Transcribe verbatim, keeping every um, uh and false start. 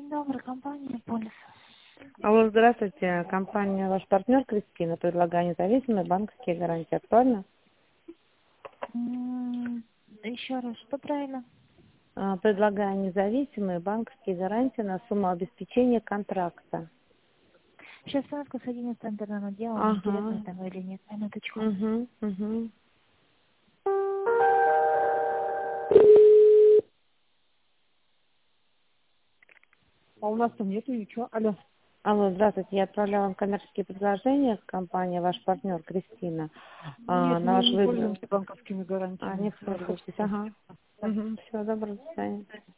День добрый, компания «Полис». Алло, здравствуйте. Компания «Ваш партнер» Кристина. Предлагаю независимые банковские гарантии. Актуально? М, Еще раз, что правильно? А, Предлагаю независимые банковские гарантии на сумму обеспечения контракта. Сейчас ссылку соединю с центральным отделом. Интересно Ага. это вы или нет? Минуточку. Угу, угу. А у нас там нету ничего. Алло. Алло, здравствуйте. Я отправляла вам коммерческие предложения. Компания «Ваш партнер» Кристина. А, Нет, на мы ваш не выбор. пользуемся банковскими А, гарантиями. не Сразу пользуетесь. скажу. Ага. Угу. Всего доброго. До свидания.